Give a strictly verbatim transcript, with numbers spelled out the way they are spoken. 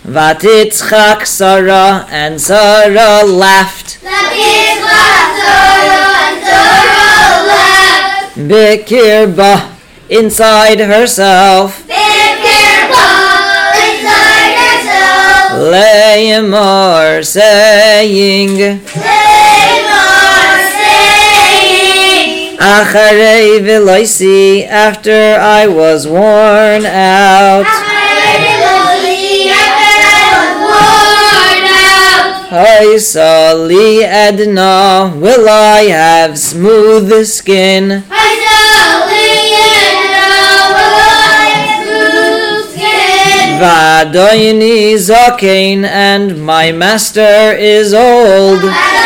Vatitzchak Sarah, and Sarah laughed. Vatitzchak Sarah, and Sarah laughed. Bikirba, inside herself. Bikirba, inside herself. Leimor, saying. Leimor, saying. Acharei v'loisi, after I was worn out. Haisali Edna, will I have smooth skin? Haisali Edna, will I have smooth skin? Vadoyni Zakein, and my master is old.